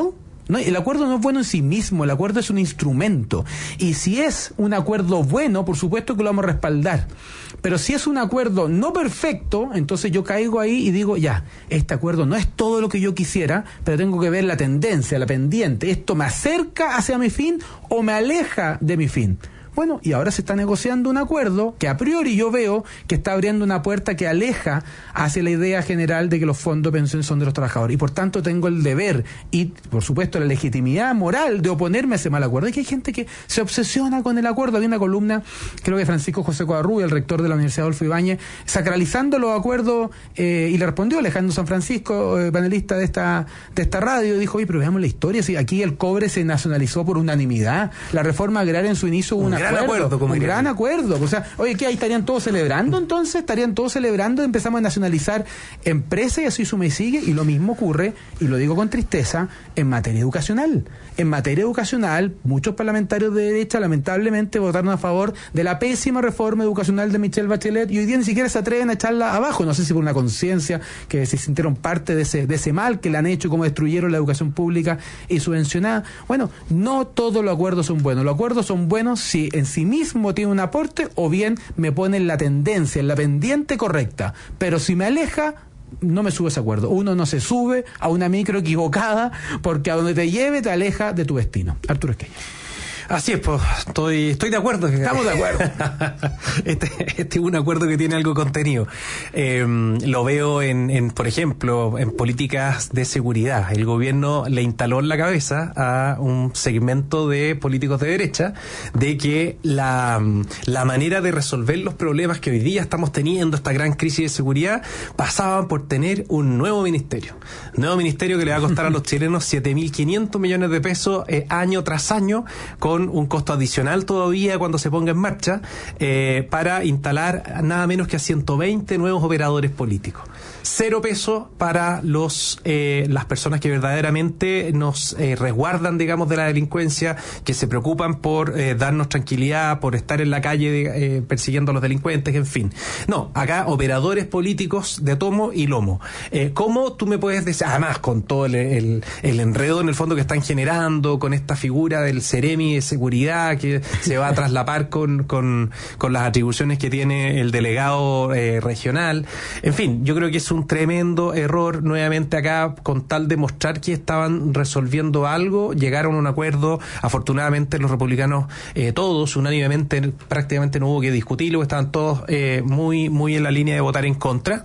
No, el acuerdo no es bueno en sí mismo, el acuerdo es un instrumento. Y si es un acuerdo bueno, por supuesto que lo vamos a respaldar. Pero si es un acuerdo no perfecto, entonces yo caigo ahí y digo, ya, este acuerdo no es todo lo que yo quisiera, pero tengo que ver la tendencia, la pendiente. ¿Esto me acerca hacia mi fin o me aleja de mi fin? Bueno, y ahora se está negociando un acuerdo que a priori yo veo que está abriendo una puerta que aleja hacia la idea general de que los fondos de pensión son de los trabajadores. Y por tanto tengo el deber y, por supuesto, la legitimidad moral de oponerme a ese mal acuerdo. Y que hay gente que se obsesiona con el acuerdo. Había una columna, creo que Francisco José Covarrubia, el rector de la Universidad Adolfo Ibáñez, sacralizando los acuerdos, y le respondió Alejandro San Francisco, panelista de esta radio, y dijo, oye, pero veamos la historia. Si aquí el cobre se nacionalizó por unanimidad, la reforma agraria en su inicio hubo un gran acuerdo. O sea, oye, ¿qué? Ahí estarían todos celebrando, entonces, empezamos a nacionalizar empresas y así suma y sigue, y lo mismo ocurre, y lo digo con tristeza, en materia educacional. En materia educacional, muchos parlamentarios de derecha lamentablemente votaron a favor de la pésima reforma educacional de Michelle Bachelet y hoy día ni siquiera se atreven a echarla abajo. No sé si por una conciencia, que se sintieron parte de ese mal que le han hecho, como destruyeron la educación pública y subvencionada. Bueno, no todos los acuerdos son buenos. Los acuerdos son buenos si en sí mismo tiene un aporte o bien me ponen la tendencia, en la pendiente correcta. Pero si me aleja, no me sube ese acuerdo. Uno no se sube a una micro equivocada porque a donde te lleve te aleja de tu destino. Arturo Esquella.
Así es, pues, estoy de acuerdo.
Estamos de acuerdo.
Este es un acuerdo que tiene algo contenido. Lo veo por ejemplo, en políticas de seguridad. El gobierno le instaló en la cabeza a un segmento de políticos de derecha de que la manera de resolver los problemas que hoy día estamos teniendo, esta gran crisis de seguridad, pasaban por tener un nuevo ministerio. Un nuevo ministerio que le va a costar a los chilenos 7.500 millones de pesos año tras año, con un costo adicional todavía cuando se ponga en marcha, para instalar nada menos que a 120 nuevos operadores políticos. 0 pesos para las personas que verdaderamente nos resguardan, digamos, de la delincuencia, que se preocupan por darnos tranquilidad, por estar en la calle persiguiendo a los delincuentes, en fin. No, acá operadores políticos de tomo y lomo. ¿Cómo tú me puedes decir, además con todo el enredo en el fondo que están generando, con esta figura del Ceremi de seguridad que se va a traslapar con las atribuciones que tiene el delegado regional? En fin, yo creo que es un tremendo error. Nuevamente acá, con tal de mostrar que estaban resolviendo algo, llegaron a un acuerdo. Afortunadamente los republicanos, todos unánimemente, prácticamente no hubo que discutirlo, estaban todos muy en la línea de votar en contra,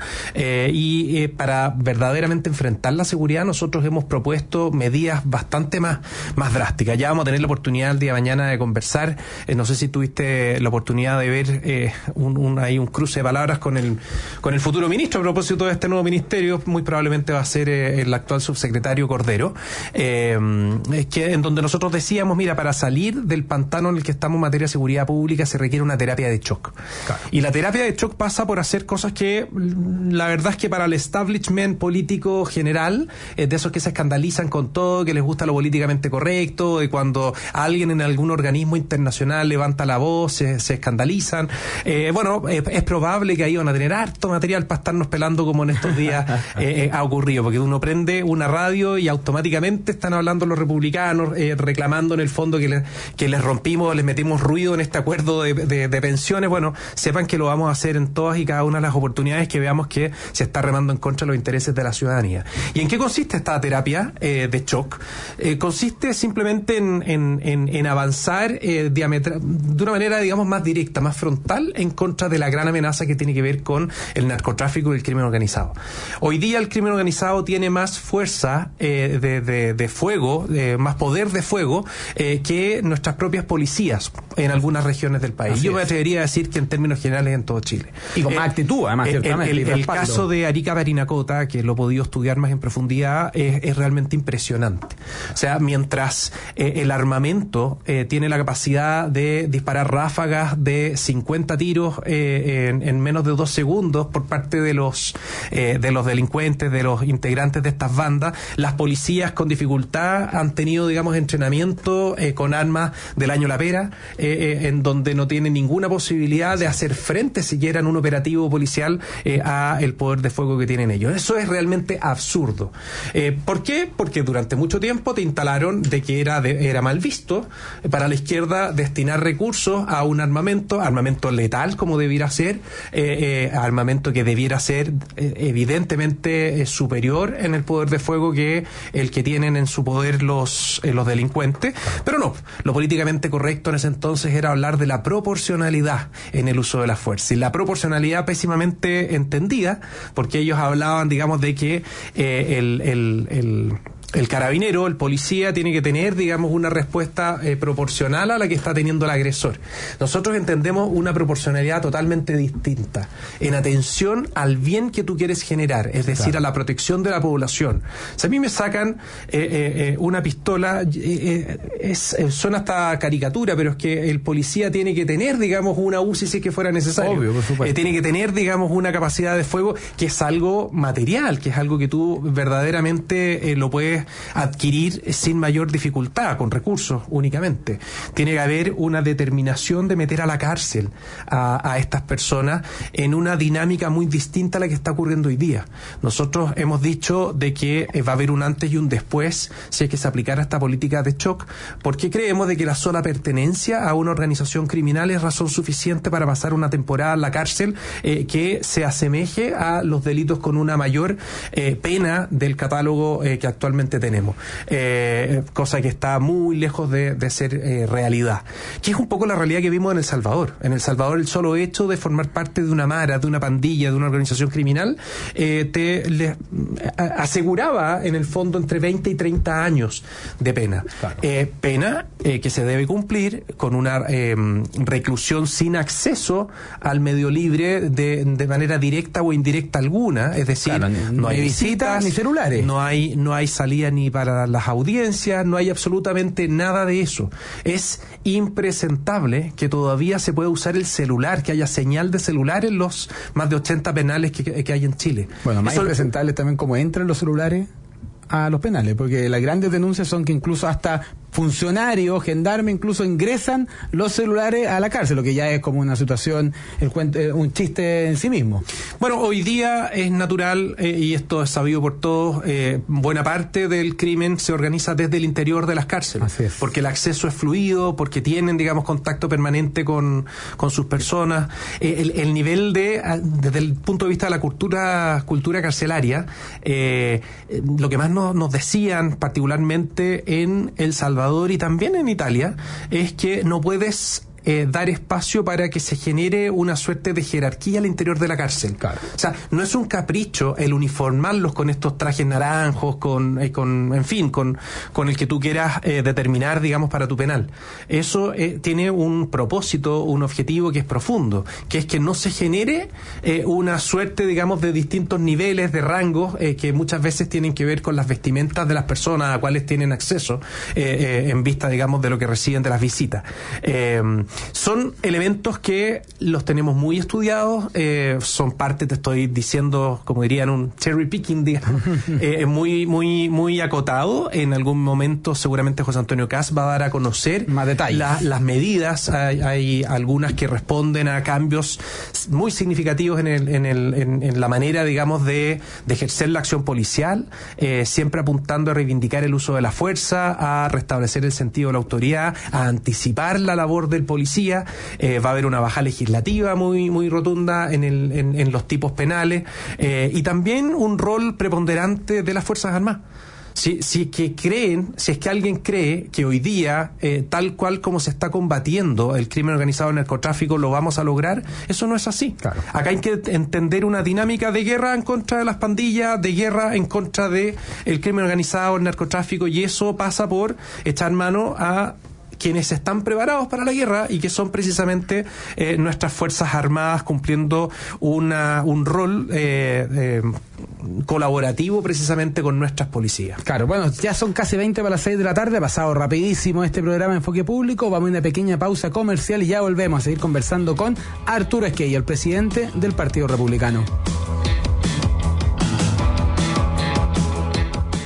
y para verdaderamente enfrentar la seguridad nosotros hemos propuesto medidas bastante más drásticas. Ya vamos a tener la oportunidad el día de mañana de conversar, no sé si tuviste la oportunidad de ver un cruce de palabras con el futuro ministro a propósito de este nuevo ministerio. Muy probablemente va a ser el actual subsecretario Cordero, en donde nosotros decíamos, mira, para salir del pantano en el que estamos en materia de seguridad pública se requiere una terapia de shock. Claro. Y la terapia de shock pasa por hacer cosas que la verdad es que para el establishment político general, de esos que se escandalizan con todo, que les gusta lo políticamente correcto, y cuando alguien en algún organismo internacional levanta la voz, se escandalizan. Es probable que ahí van a tener harto material para estarnos pelando como en estos días ha ocurrido, porque uno prende una radio y automáticamente están hablando los republicanos, reclamando en el fondo que les rompimos, les metimos ruido en este acuerdo de pensiones. Bueno, sepan que lo vamos a hacer en todas y cada una de las oportunidades que veamos que se está remando en contra de los intereses de la ciudadanía. ¿Y en qué consiste esta terapia de shock? Consiste simplemente en avanzar de una manera, digamos, más directa, más frontal, en contra de la gran amenaza que tiene que ver con el narcotráfico y el crimen organizado. Hoy día el crimen organizado tiene más fuerza de fuego, más poder de fuego, que nuestras propias policías en algunas regiones del país. Yo me atrevería a decir que en términos generales en todo Chile.
Y con más actitud, además, ciertamente.
El caso de Arica Parinacota, que lo he podido estudiar más en profundidad, es realmente impresionante. O sea, mientras el armamento tiene la capacidad de disparar ráfagas de 50 tiros en menos de 2 segundos por parte de los de los delincuentes, de los integrantes de estas bandas. Las policías con dificultad han tenido, digamos, entrenamiento con armas del año La Pera, en donde no tienen ninguna posibilidad de hacer frente siquiera en un operativo policial a el poder de fuego que tienen ellos. Eso es realmente absurdo. ¿Por qué? Porque durante mucho tiempo te instalaron de que era mal visto para la izquierda destinar recursos a un armamento letal como debiera ser, armamento que debiera ser evidentemente superior en el poder de fuego que el que tienen en su poder los delincuentes. Pero no, lo políticamente correcto en ese entonces era hablar de la proporcionalidad en el uso de la fuerza, y la proporcionalidad pésimamente entendida, porque ellos hablaban, digamos, de que el carabinero, el policía, tiene que tener, digamos, una respuesta proporcional a la que está teniendo el agresor. Nosotros entendemos una proporcionalidad totalmente distinta, en atención al bien que tú quieres generar, es decir, a la protección de la población. Si a mí me sacan una pistola, suena hasta caricatura, pero es que el policía tiene que tener, digamos, una UCI si es que fuera necesario.
Obvio, por supuesto.
Tiene que tener, digamos, una capacidad de fuego que es algo material, que es algo que tú verdaderamente lo puedes adquirir sin mayor dificultad, con recursos únicamente. Tiene que haber una determinación de meter a la cárcel a estas personas en una dinámica muy distinta a la que está ocurriendo hoy día. Nosotros hemos dicho de que va a haber un antes y un después si es que se aplicara esta política de shock, porque creemos de que la sola pertenencia a una organización criminal es razón suficiente para pasar una temporada en la cárcel que se asemeje a los delitos con una mayor pena del catálogo que actualmente tenemos, cosa que está muy lejos de ser realidad, que es un poco la realidad que vimos en El Salvador. En El Salvador, el solo hecho de formar parte de una mara, de una pandilla, de una organización criminal, te aseguraba en el fondo entre 20 y 30 años de pena. Claro. Pena que se debe cumplir con una reclusión sin acceso al medio libre de manera directa o indirecta alguna, es decir, claro, no hay visitas
ni celulares,
no hay salida ni para las audiencias, no hay absolutamente nada de eso. Es impresentable que todavía se pueda usar el celular, que haya señal de celular en los más de 80 penales que hay en Chile.
Bueno, más impresentable también cómo entran los celulares a los penales, porque las grandes denuncias son que incluso hasta funcionarios, gendarmes, incluso ingresan los celulares a la cárcel, lo que ya es como una situación, un chiste en sí mismo.
Bueno, hoy día es natural, y esto es sabido por todos, buena parte del crimen se organiza desde el interior de las cárceles, porque el acceso es fluido, porque tienen, digamos, contacto permanente con sus personas. El nivel desde el punto de vista de la cultura carcelaria, lo que más nos decían, particularmente en El Salvador y también en Italia, es que no puedes dar espacio para que se genere una suerte de jerarquía al interior de la cárcel. Claro. O sea, no es un capricho el uniformarlos con estos trajes naranjos, con el que tú quieras determinar, digamos, para tu penal. Eso tiene un propósito, un objetivo que es profundo, que es que no se genere una suerte, digamos, de distintos niveles de rangos que muchas veces tienen que ver con las vestimentas de las personas a cuales tienen acceso en vista, digamos, de lo que reciben de las visitas. Son elementos que los tenemos muy estudiados, son parte, te estoy diciendo, como dirían, un cherry picking, digamos, muy acotado. En algún momento seguramente José Antonio Kast va a dar a conocer
más detalles.
Las medidas. Hay algunas que responden a cambios muy significativos en la manera, digamos, de ejercer la acción policial, siempre apuntando a reivindicar el uso de la fuerza, a restablecer el sentido de la autoridad, a anticipar la labor del policía. Va a haber una baja legislativa muy rotunda en los tipos penales, y también un rol preponderante de las Fuerzas Armadas. Si es que alguien cree que hoy día, tal cual como se está combatiendo el crimen organizado, el narcotráfico, lo vamos a lograr, eso no es así. Claro. Acá hay que entender una dinámica de guerra en contra de las pandillas, de guerra en contra de el crimen organizado, el narcotráfico, y eso pasa por echar mano a quienes están preparados para la guerra y que son precisamente nuestras Fuerzas Armadas, cumpliendo un rol colaborativo precisamente con nuestras policías.
Claro, bueno, ya son casi 20 para las 6 de la tarde, ha pasado rapidísimo este programa Enfoque Público. Vamos a una pequeña pausa comercial y ya volvemos a seguir conversando con Arturo Esquella, el presidente del Partido Republicano.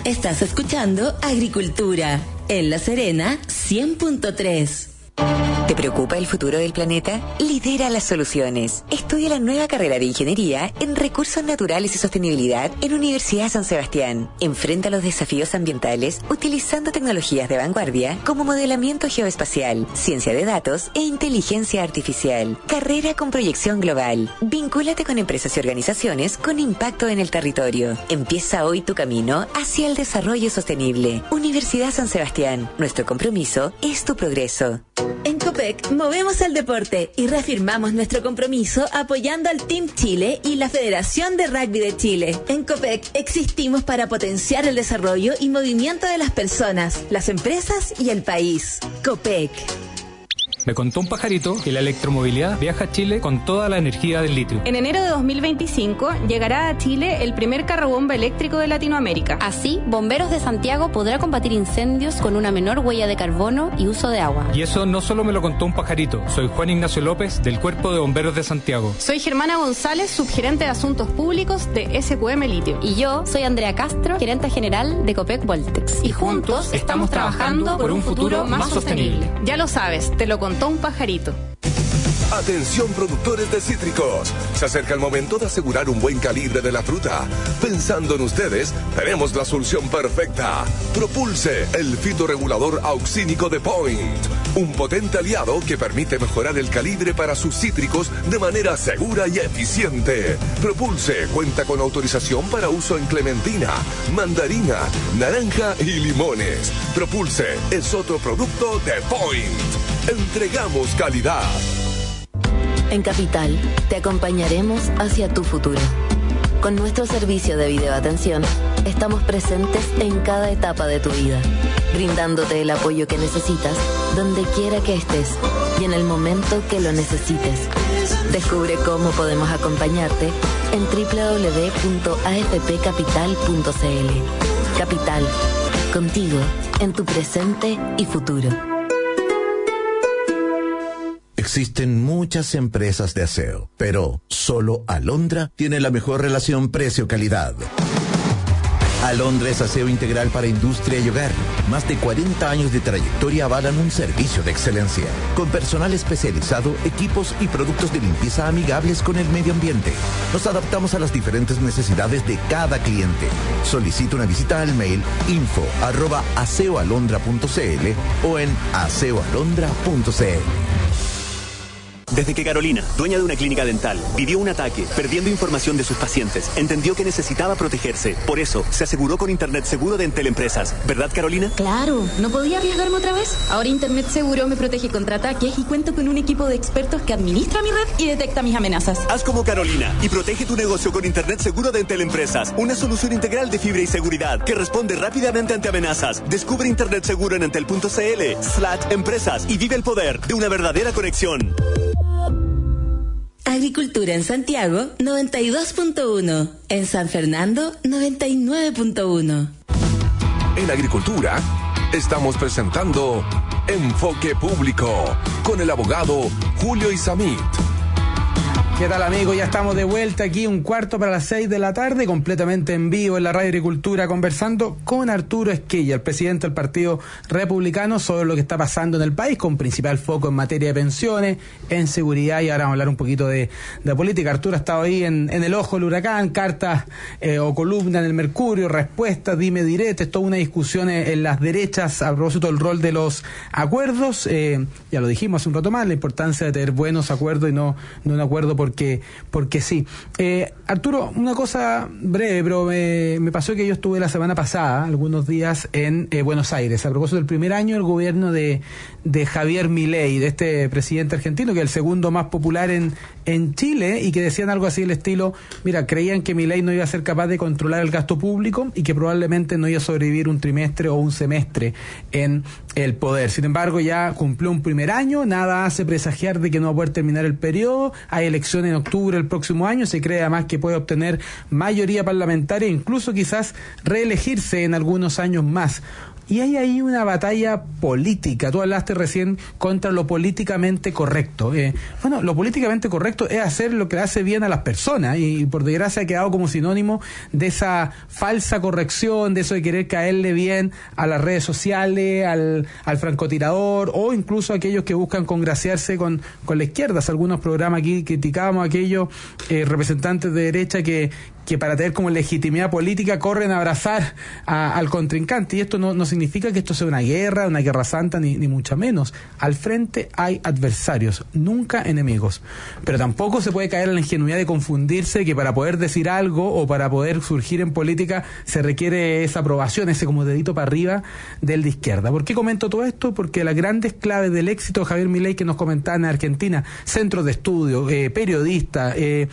Estás escuchando Agricultura en La Serena 100.3.
¿Te preocupa el futuro del planeta? Lidera las soluciones. Estudia la nueva carrera de Ingeniería en Recursos Naturales y Sostenibilidad en Universidad San Sebastián. Enfrenta los desafíos ambientales utilizando tecnologías de vanguardia como modelamiento geoespacial, ciencia de datos e inteligencia artificial. Carrera con proyección global. Vincúlate con empresas y organizaciones con impacto en el territorio. Empieza hoy tu camino hacia el desarrollo sostenible. Universidad San Sebastián. Nuestro compromiso es tu progreso.
En Copec movemos el deporte y reafirmamos nuestro compromiso apoyando al Team Chile y la Federación de Rugby de Chile. En Copec existimos para potenciar el desarrollo y movimiento de las personas, las empresas y el país. Copec.
Me contó un pajarito que la electromovilidad viaja a Chile con toda la energía del litio.
En enero de 2025 llegará a Chile el primer carrobomba eléctrico de Latinoamérica.
Así, Bomberos de Santiago podrá combatir incendios con una menor huella de carbono y uso de agua.
Y eso no solo me lo contó un pajarito. Soy Juan Ignacio López, del Cuerpo de Bomberos de Santiago.
Soy Germana González, subgerente de Asuntos Públicos de SQM Litio.
Y yo soy Andrea Castro, gerente general de Copec Voltex.
Y juntos estamos trabajando por un futuro más sostenible. Ya lo sabes, te lo contó un pajarito.
Atención productores de cítricos, se acerca el momento de asegurar un buen calibre de la fruta. Pensando en ustedes, tenemos la solución perfecta. Propulse, el fitorregulador auxínico de Point, un potente aliado que permite mejorar el calibre para sus cítricos de manera segura y eficiente. Propulse cuenta con autorización para uso en clementina, mandarina, naranja y limones. Propulse es otro producto de Point. Entregamos calidad.
En Capital, te acompañaremos hacia tu futuro. Con nuestro servicio de videoatención, estamos presentes en cada etapa de tu vida, brindándote el apoyo que necesitas, donde quiera que estés y en el momento que lo necesites. Descubre cómo podemos acompañarte en www.afpcapital.cl. Capital, contigo en tu presente y futuro.
Existen muchas empresas de aseo, pero solo Alondra tiene la mejor relación precio-calidad. Alondra es aseo integral para industria y hogar. Más de 40 años de trayectoria avalan un servicio de excelencia, con personal especializado, equipos y productos de limpieza amigables con el medio ambiente. Nos adaptamos a las diferentes necesidades de cada cliente. Solicita una visita al mail info@aseoalondra.cl o en aseoalondra.cl.
Desde que Carolina, dueña de una clínica dental, vivió un ataque, perdiendo información de sus pacientes, entendió que necesitaba protegerse. Por eso, se aseguró con Internet Seguro de Entel Empresas. ¿Verdad, Carolina?
Claro, no podía arriesgarme otra vez. Ahora Internet Seguro me protege contra ataques y cuento con un equipo de expertos que administra mi red y detecta mis amenazas.
Haz como Carolina y protege tu negocio con Internet Seguro de Entel Empresas. Una solución integral de fibra y seguridad que responde rápidamente ante amenazas. Descubre Internet Seguro en entel.cl/empresas y vive el poder de una verdadera conexión.
Agricultura en Santiago 92.1, en San Fernando 99.1.
En Agricultura estamos presentando Enfoque Público con el abogado Julio Isamit.
¿Qué tal, amigos? Ya estamos de vuelta aquí, 5:45 de la tarde, completamente en vivo en la Radio Agricultura, conversando con Arturo Esquella, el presidente del Partido Republicano, sobre lo que está pasando en el país, con principal foco en materia de pensiones, en seguridad, y ahora vamos a hablar un poquito de política. Arturo ha estado ahí en el ojo del huracán, cartas o columnas en el Mercurio, respuestas, dime diretes, toda una discusión en las derechas a propósito del rol de los acuerdos. Ya lo dijimos hace un rato más, la importancia de tener buenos acuerdos y no un acuerdo porque sí. Arturo, una cosa breve, pero me pasó que yo estuve la semana pasada, algunos días, en Buenos Aires, a propósito del primer año del gobierno de Javier Milei, de este presidente argentino, que es el segundo más popular en Chile, y que decían algo así del estilo, mira, creían que Milei no iba a ser capaz de controlar el gasto público y que probablemente no iba a sobrevivir un trimestre o un semestre en el poder. Sin embargo, ya cumplió un primer año, nada hace presagiar de que no va a poder terminar el periodo, hay elecciones en octubre del próximo año, se cree además que puede obtener mayoría parlamentaria e incluso quizás reelegirse en algunos años más. Y hay ahí una batalla política. Tú hablaste recién contra lo políticamente correcto. Bueno, lo políticamente correcto es hacer lo que hace bien a las personas, y por desgracia ha quedado como sinónimo de esa falsa corrección, de eso de querer caerle bien a las redes sociales, al francotirador, o incluso a aquellos que buscan congraciarse con la izquierda. Hace algunos programas aquí criticábamos a aquellos representantes de derecha que para tener como legitimidad política corren a abrazar al contrincante, y esto no significa que esto sea una guerra santa, ni mucho menos. Al frente hay adversarios, nunca enemigos, pero tampoco se puede caer en la ingenuidad de confundirse que para poder decir algo o para poder surgir en política se requiere esa aprobación, ese como dedito para arriba del de izquierda. ¿Por qué comento todo esto? Porque las grandes claves del éxito de Javier Milei que nos comentaba en Argentina, centros de estudio, periodistas,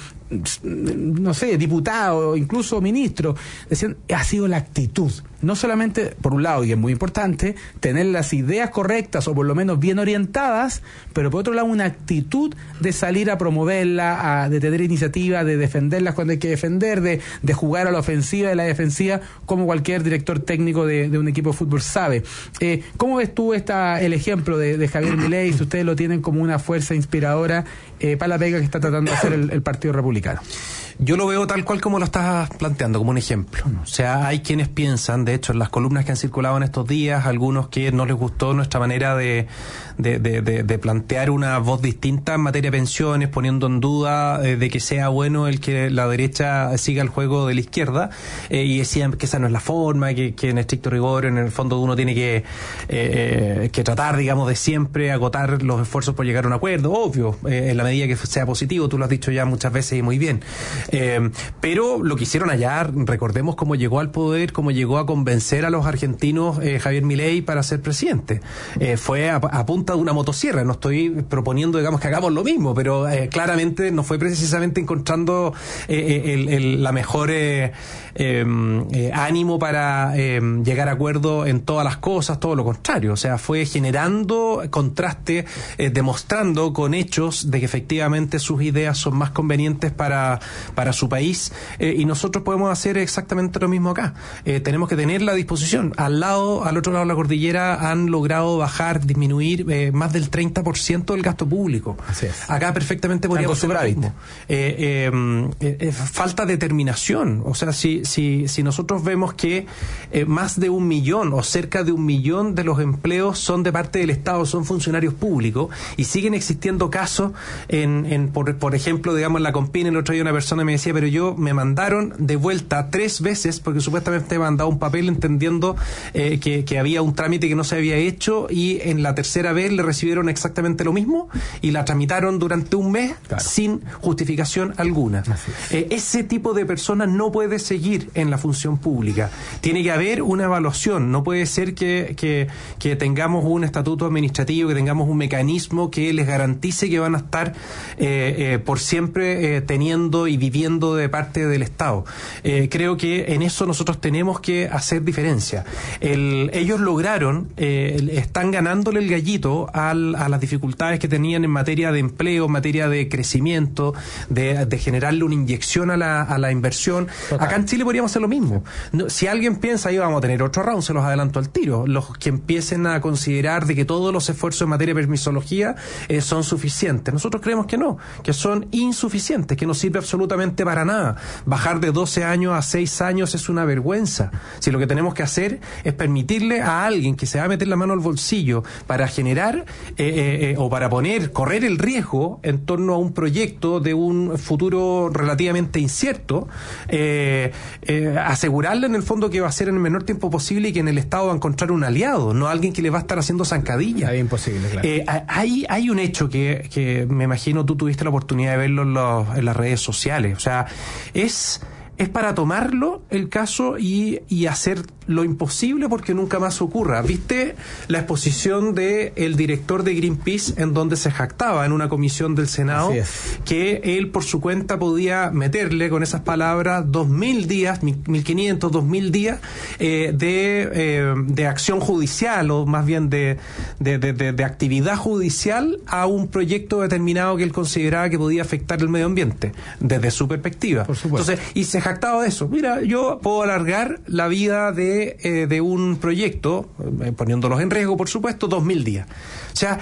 no sé, diputado, incluso ministro, decían, ha sido la actitud. No solamente, por un lado, y es muy importante, tener las ideas correctas o por lo menos bien orientadas, pero por otro lado una actitud de salir a promoverla, de tener iniciativa, de defenderlas cuando hay que defender, de jugar a la ofensiva y a la defensiva, como cualquier director técnico de un equipo de fútbol sabe. ¿Cómo ves tú el ejemplo de Javier Milei, si ustedes lo tienen como una fuerza inspiradora para la pega que está tratando de hacer el Partido Republicano?
Yo lo veo tal cual como lo estás planteando, como un ejemplo. O sea, hay quienes piensan, de hecho, en las columnas que han circulado en estos días, algunos que no les gustó nuestra manera de plantear una voz distinta en materia de pensiones, poniendo en duda de que sea bueno el que la derecha siga el juego de la izquierda, y decían que esa no es la forma, que en estricto rigor, en el fondo uno tiene que tratar, digamos, de siempre agotar los esfuerzos por llegar a un acuerdo, obvio, en la medida que sea positivo, tú lo has dicho ya muchas veces y muy bien. Pero lo que hicieron allá, recordemos cómo llegó al poder, cómo llegó a convencer a los argentinos Javier Milei para ser presidente. Fue a punta de una motosierra. No estoy proponiendo, digamos, que hagamos lo mismo, pero claramente no fue precisamente encontrando la mejor ánimo para llegar a acuerdo en todas las cosas, todo lo contrario. O sea, fue generando contraste, demostrando con hechos de que efectivamente sus ideas son más convenientes para su país, y nosotros podemos hacer exactamente lo mismo acá. Tenemos que tener la disposición. Al otro lado de la cordillera han logrado disminuir más del 30% del gasto público. Así es. Acá perfectamente podríamos hacer lo mismo. Falta determinación. O sea, si nosotros vemos que más de 1 millón o cerca de 1 millón de los empleos son de parte del Estado, son funcionarios públicos, y siguen existiendo casos por ejemplo, digamos, en la Compin, el otro día una persona me decía, pero me mandaron de vuelta 3 veces porque supuestamente me han dado un papel entendiendo que había un trámite que no se había hecho, y en la tercera vez le recibieron exactamente lo mismo y la tramitaron durante 1 mes, claro, sin justificación alguna. Ese tipo de personas no puede seguir en la función pública. Tiene que haber una evaluación. No puede ser que tengamos un estatuto administrativo, que tengamos un mecanismo que les garantice que van a estar por siempre teniendo y viviendo de parte del Estado. Creo que en eso nosotros tenemos que hacer diferencia. Ellos lograron, están ganándole el gallito a las dificultades que tenían en materia de empleo, en materia de crecimiento, de generarle una inyección a la inversión. Total. Acá en Chile podríamos hacer lo mismo. Si alguien piensa, ahí vamos a tener otro round, se los adelanto al tiro. Los que empiecen a considerar de que todos los esfuerzos en materia de permisología son suficientes. Nosotros creemos que no, que son insuficientes, que no sirve absolutamente para nada. Bajar de 12 años a 6 años es una vergüenza. Si lo que tenemos que hacer es permitirle a alguien que se va a meter la mano al bolsillo para generar o para correr el riesgo en torno a un proyecto de un futuro relativamente incierto, asegurarle en el fondo que va a ser en el menor tiempo posible y que en el Estado va a encontrar un aliado, no alguien que le va a estar haciendo zancadilla.
Es imposible, claro.
Hay un hecho que me imagino tú tuviste la oportunidad de verlo en las redes sociales. O sea, es para tomarlo el caso y hacer lo imposible porque nunca más ocurra. ¿Viste la exposición de el director de Greenpeace en donde se jactaba en una comisión del Senado que él por su cuenta podía meterle con esas palabras 2.000 días, 1.500, 2.000 días de acción judicial, o más bien de actividad judicial a un proyecto determinado que él consideraba que podía afectar el medio ambiente desde su perspectiva? Por supuesto. Entonces, y se jactaba de eso. Mira, yo puedo alargar la vida de de un proyecto, poniéndolos en riesgo, por supuesto, 2.000 días. O sea,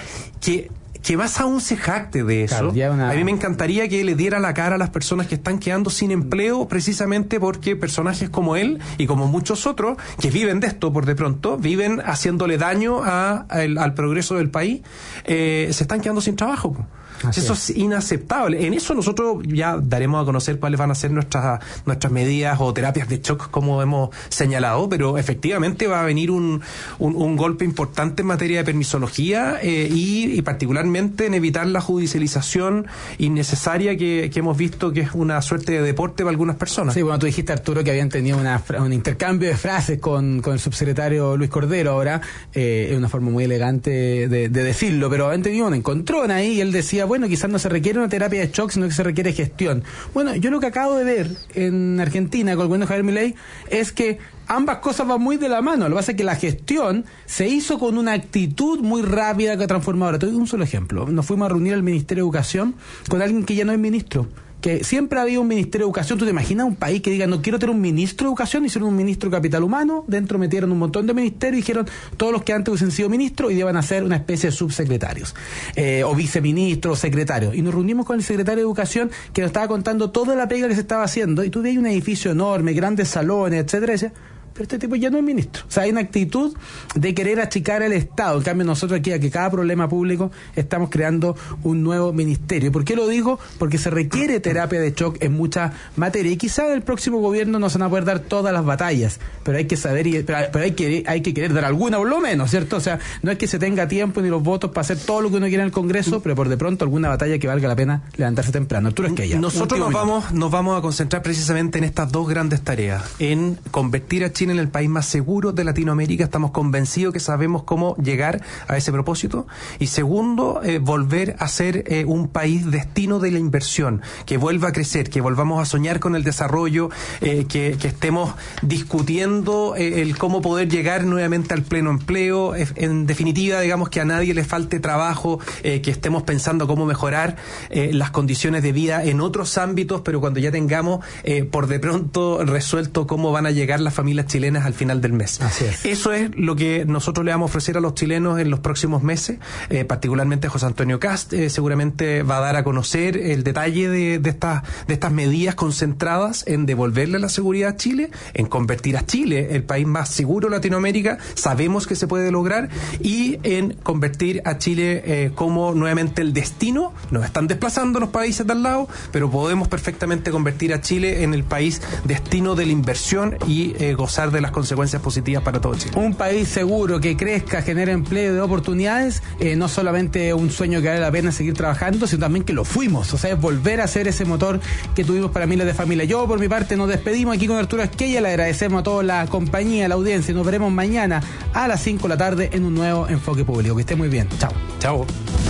que más aún se jacte de eso. Claro, a mí me encantaría que le diera la cara a las personas que están quedando sin empleo, precisamente porque personajes como él y como muchos otros que viven de esto por de pronto, viven haciéndole daño al progreso del país, se están quedando sin trabajo. Eso es inaceptable. En eso nosotros ya daremos a conocer cuáles van a ser nuestras medidas o terapias de shock, como hemos señalado, pero efectivamente va a venir un golpe importante en materia de permisología y particularmente en evitar la judicialización innecesaria que hemos visto que es una suerte de deporte para algunas personas. Sí, bueno, tú dijiste, Arturo, que habían tenido un intercambio de frases con el subsecretario Luis Cordero ahora, es una forma muy elegante de decirlo, pero habían tenido un encontrón ahí y él decía, bueno, quizás no se requiere una terapia de shock, sino que se requiere gestión. Bueno, yo lo que acabo de ver en Argentina con el gobierno de Javier Milei es que ambas cosas van muy de la mano. Lo que pasa es que la gestión se hizo con una actitud muy rápida, transformadora. Te doy un solo ejemplo. Nos fuimos a reunir al Ministerio de Educación con alguien que ya no es ministro, que siempre ha habido un Ministerio de Educación. ¿Tú te imaginas un país que diga, no quiero tener un ministro de Educación? Hicieron un ministro de Capital Humano, dentro metieron un montón de ministerios y dijeron, todos los que antes hubiesen sido ministros y iban a ser una especie de subsecretarios, o viceministros, o secretarios. Y nos reunimos con el secretario de Educación, que nos estaba contando toda la pega que se estaba haciendo, y tú veías un edificio enorme, grandes salones, etcétera, y decías, pero este tipo ya no es ministro. O sea, hay una actitud de querer achicar el Estado. En cambio, nosotros aquí, a que cada problema público, estamos creando un nuevo ministerio. ¿Por qué lo digo? Porque se requiere terapia de shock en muchas materias. Y quizá en el próximo gobierno no se van a poder dar todas las batallas, pero hay que saber, pero hay que querer dar alguna por lo menos, ¿cierto? O sea, no es que se tenga tiempo ni los votos para hacer todo lo que uno quiera en el Congreso, pero por de pronto alguna batalla que valga la pena levantarse temprano. Arturo Esquella. Nosotros nos vamos a concentrar precisamente en estas dos grandes tareas, en convertir a Chile en el país más seguro de Latinoamérica. Estamos convencidos que sabemos cómo llegar a ese propósito. Y segundo, volver a ser un país destino de la inversión, que vuelva a crecer, que volvamos a soñar con el desarrollo, que estemos discutiendo el cómo poder llegar nuevamente al pleno empleo. En definitiva, digamos, que a nadie le falte trabajo, que estemos pensando cómo mejorar las condiciones de vida en otros ámbitos, pero cuando ya tengamos por de pronto resuelto cómo van a llegar las familias chilenas al final del mes. Así es. Eso es lo que nosotros le vamos a ofrecer a los chilenos en los próximos meses, particularmente José Antonio Kast seguramente va a dar a conocer el detalle de estas medidas concentradas en devolverle la seguridad a Chile, en convertir a Chile el país más seguro de Latinoamérica, sabemos que se puede lograr, y en convertir a Chile como nuevamente el destino. Nos están desplazando los países de al lado, pero podemos perfectamente convertir a Chile en el país destino de la inversión y gozar de las consecuencias positivas para todo Chile. Un país seguro, que crezca, genere empleo de oportunidades, no solamente un sueño que vale la pena seguir trabajando, sino también que lo fuimos, o sea, es volver a ser ese motor que tuvimos para miles de familias. Yo, por mi parte, nos despedimos aquí con Arturo Esquella, le agradecemos a toda la compañía, la audiencia, y nos veremos mañana a las 5 de la tarde en un nuevo Enfoque Público. Que esté muy bien. Chao. Chao.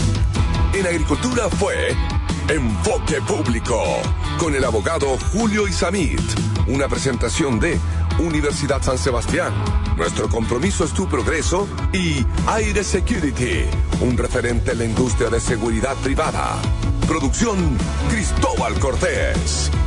En agricultura fue Enfoque Público, con el abogado Julio Isamit, una presentación de Universidad San Sebastián. Nuestro compromiso es tu progreso, y Aire Security, un referente en la industria de seguridad privada. Producción Cristóbal Cortés.